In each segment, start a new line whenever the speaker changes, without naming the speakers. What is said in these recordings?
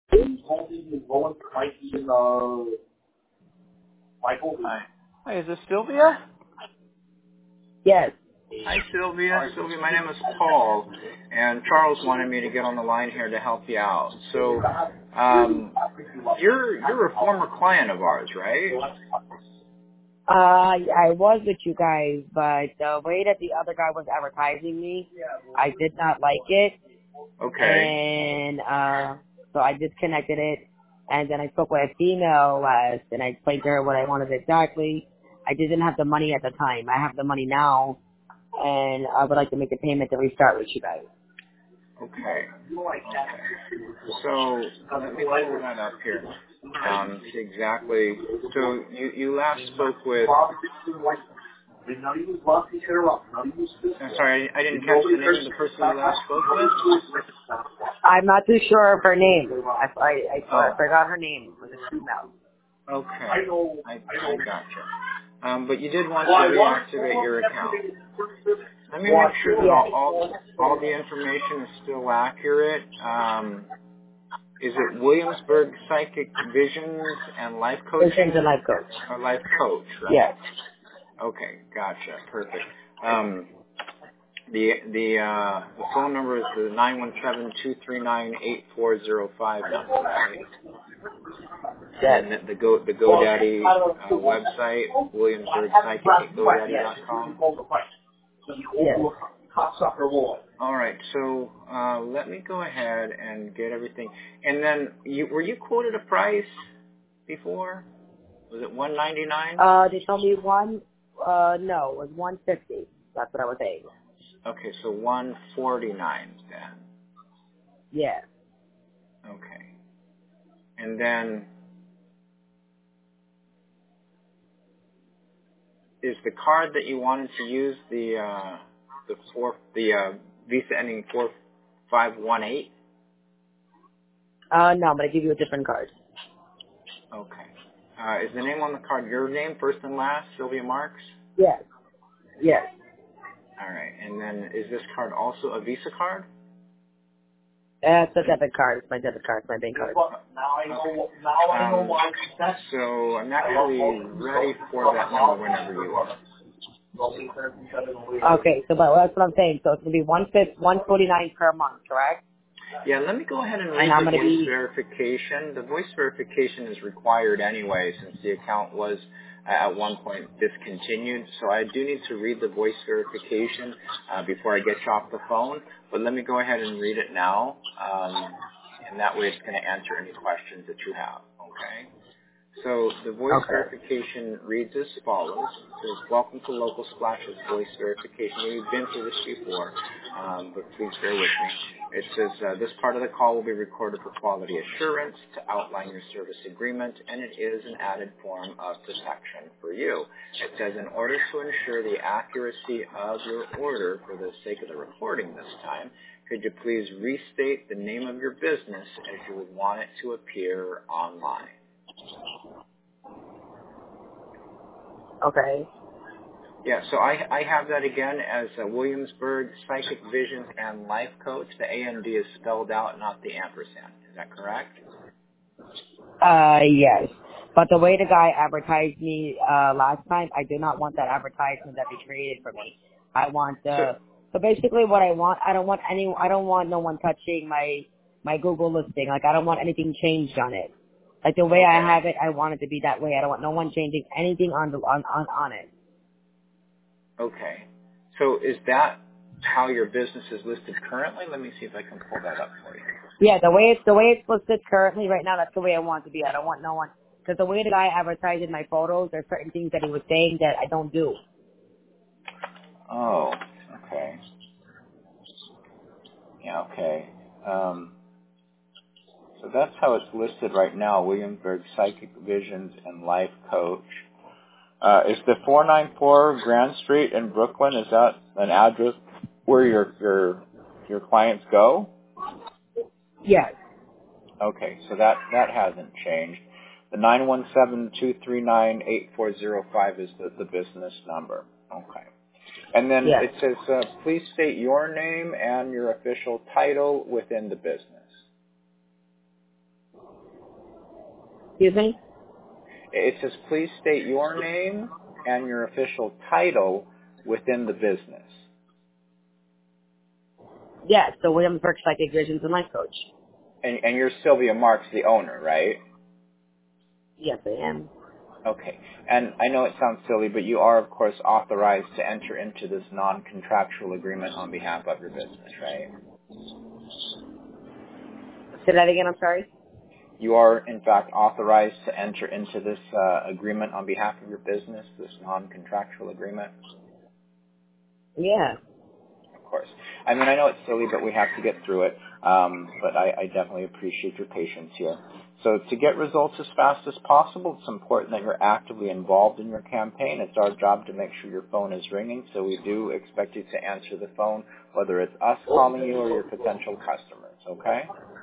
Hi. Hi, is this Sylvia?
Yes.
Hi, Sylvia. Sylvia, my name is Paul, and Charles wanted me to get on the line here to help you out. So, you're a former client of ours, right?
I was with you guys, but the way that the other guy was advertising me, I did not like it.
Okay.
And, so I disconnected it. And then I spoke with a female last, and I explained to her what I wanted exactly. I didn't have the money at the time. I have the money now, and I would like to make a payment to restart with you guys.
Okay. So let me pull that up here. See exactly. So you last spoke with. I'm sorry, I didn't catch the name of the person you last spoke with.
I'm not too sure of her name. I
Oh.
forgot her name. It was a female.
Okay. I gotcha. But you did want to reactivate your account. Let me make sure that all the information is still accurate. Is it Williamsburg Psychic Visions and Life Coaching?
Visions and Life Coach.
Or Life Coach, right?
Yes.
Okay, gotcha. Perfect. The phone number is the 917-239-8405 number, right?
Yes.
And the GoDaddy website, WilliamsburgPsychic@GoDaddy.com.
Yes.
All right, so let me go ahead and get everything. And then, were you quoted a price before? Was it $199?
They told me no, it was 150. That's what I was saying.
Okay, so $149 then.
Yeah.
Okay, and then is the card that you wanted to use the Visa ending 4518?
No, I'm gonna give you a different card.
Okay. Is the name on the card your name, first and last, Sylvia Marks?
Yes. Yes.
All right, and then is this card also a Visa card?
It's a debit card. It's my debit card. It's my bank card.
Okay. So I'm actually ready for that number whenever you are.
Okay, so but that's what I'm saying. So it's gonna be 149 per month, correct?
Yeah, let me go ahead and read the voice verification. The voice verification is required anyway since the account was at one point discontinued. So I do need to read the voice verification before I get you off the phone. But let me go ahead and read it now. And that way it's going to answer any questions that you have. Okay? So the voice verification reads as follows. It says, welcome to Local Splash's voice verification. You've been through this before, but please bear with me. It says, this part of the call will be recorded for quality assurance to outline your service agreement, and it is an added form of protection for you. It says, in order to ensure the accuracy of your order for the sake of the recording this time, could you please restate the name of your business as you would want it to appear online?
Okay.
Yeah, so I have that again as Williamsburg Psychic Visions and Life Coach. The AND is spelled out, not the ampersand. Is that correct?
Yes. But the way the guy advertised me last time, I do not want that advertisement that he created for me. I want so basically what I want, I don't want no one touching my Google listing. Like I don't want anything changed on it. Like the way I have it, I want it to be that way. I don't want no one changing anything on it.
Okay. So is that how your business is listed currently? Let me see if I can pull that up for you.
Yeah, the way it's listed currently right now, that's the way I want it to be. I don't want no one, because the way that I advertise in my photos, there's certain things that he was saying that I don't do.
Oh, okay. Yeah, okay. So that's how it's listed right now, Williamsburg Psychic Visions and Life Coach. Is the 494 Grand Street in Brooklyn, is that an address where your clients go?
Yes.
Okay, so that hasn't changed. The 917-239-8405 is the business number. Okay. And then it says, please state your name and your official title within the business.
Excuse me?
It says, please state your name and your official title within the business.
Yes, the Williamsburg Psychic Visions and Life Coach.
And you're Sylvia Marks, the owner, right?
Yes, I am.
Okay. And I know it sounds silly, but you are, of course, authorized to enter into this non-contractual agreement on behalf of your business, right?
Say that again, I'm sorry?
You are, in fact, authorized to enter into this agreement on behalf of your business, this non-contractual agreement?
Yeah.
Of course. I mean, I know it's silly, but we have to get through it. But I definitely appreciate your patience here. So to get results as fast as possible, it's important that you're actively involved in your campaign. It's our job to make sure your phone is ringing, so we do expect you to answer the phone, whether it's us calling you or your potential customers, okay?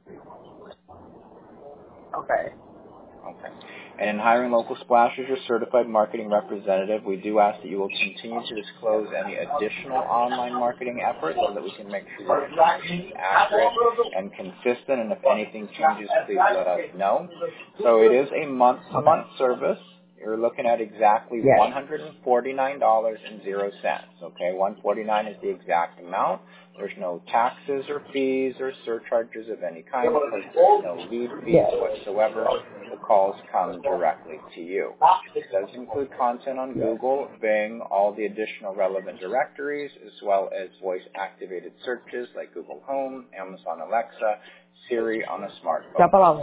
Okay.
Okay. And in hiring Local Splash as your certified marketing representative, we do ask that you will continue to disclose any additional online marketing efforts so that we can make sure your information is accurate and consistent. And if anything changes, please let us know. So it is a month-to-month service. You're looking at exactly $149.00. Okay, $149 is the exact amount. There's no taxes or fees or surcharges of any kind. Of course, there's no lead fees whatsoever. The calls come directly to you. It does include content on Google, Bing, all the additional relevant directories, as well as voice-activated searches like Google Home, Amazon Alexa, Siri on a smartphone.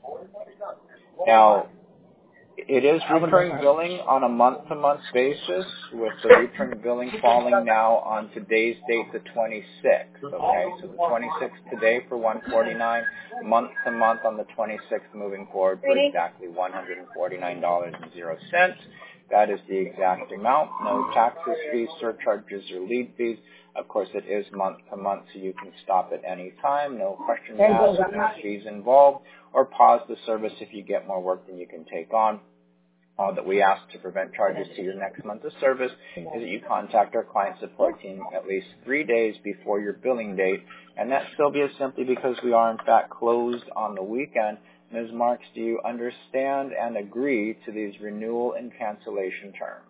Now, it is recurring billing on a month-to-month basis, with the recurring billing falling now on today's date, the 26th. Okay, so the 26th today for $149, month-to-month on the 26th moving forward for exactly $149.00. That is the exact amount. No taxes, fees, surcharges, or lead fees. Of course, it is month-to-month, so you can stop at any time. No questions asked, no fees involved, or pause the service if you get more work than you can take on. All that we ask to prevent charges to your next month of service is that you contact our client support team at least 3 days before your billing date. And that, Sylvia, is simply because we are, in fact, closed on the weekend. Ms. Marks, do you understand and agree to these renewal and cancellation terms?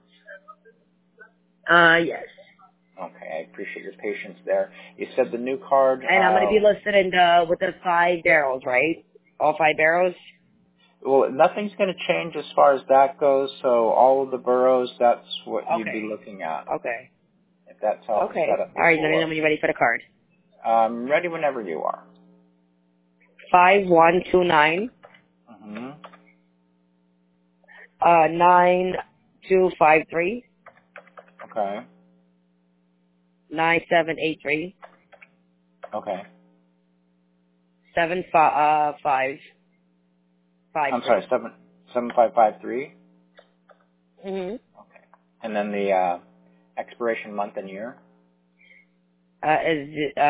Yes.
Okay, I appreciate your patience there. You said the new card...
And I'm going to be listed in with the 5 barrels, right? All 5 barrels?
Well, nothing's going to change as far as that goes, so all of the boroughs, that's what you'd be looking at.
Okay.
If that's how it's set up.
All right, let me know when you're ready for the card.
Ready whenever you are.
5129. 9253.
Okay.
9783.
Okay.
7553.
I'm sorry, 7553?
Mm-hmm.
Okay. And then the expiration month and year?
Is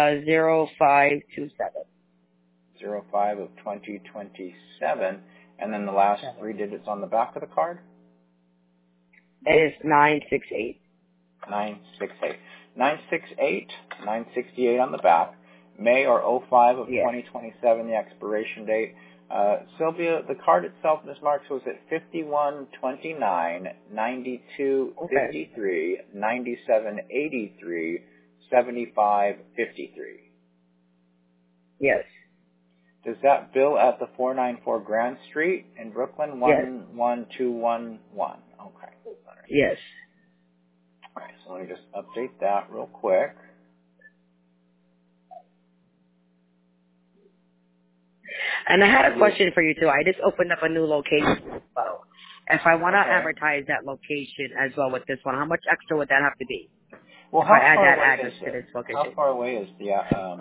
0527.
05 of 2027. And then the last 3 digits on the back of the card?
It is 968.
968. 968, 968 on the back. May or 05 of 2027, the expiration date. Sylvia, the card itself, Ms. Marks, was at 5129, 9253, 9783, 7553.
Yes.
Does that bill at the 494 Grand Street in Brooklyn? 11211. Okay.
Yes.
All right, so let me just update that real quick.
And I had a question for you, too. I just opened up a new location as well. If I want to advertise that location as well with this one, how much extra would that have to be?
Well,
if I add that address to this location?
How far away is the...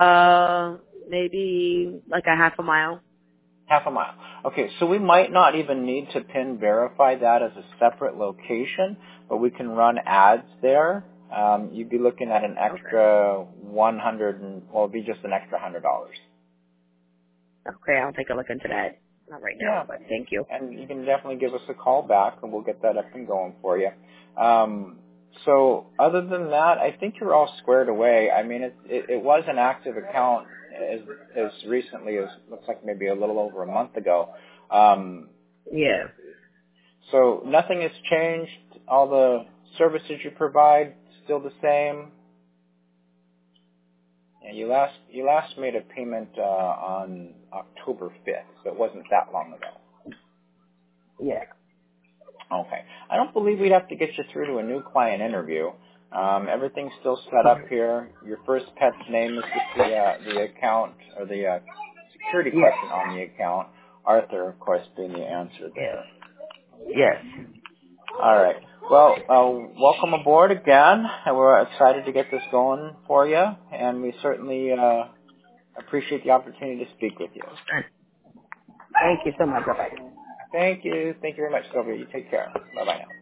maybe like a half a mile.
Half a mile. Okay, so we might not even need to PIN verify that as a separate location, but we can run ads there. You'd be looking at an extra it'd be just an extra $100.
Okay, I'll take a look into that. Not right now, but thank you.
And you can definitely give us a call back, and we'll get that up and going for you. So other than that, I think you're all squared away. I mean, it was an active account as recently as, looks like maybe a little over a month ago.
Yeah.
So nothing has changed. All the services you provide still the same. Yeah, you last made a payment on October 5th, so it wasn't that long ago.
Yeah.
Okay. I don't believe we'd have to get you through to a new client interview. Everything's still set up here. Your first pet's name is just the account or the security question on the account. Arthur, of course, being the answer there.
Yes.
All right. Well, welcome aboard again. We're excited to get this going for you, and we certainly appreciate the opportunity to speak with you.
Thank you so much. Bye-bye.
Thank you. Thank you very much, Sylvia. You take care. Bye-bye now.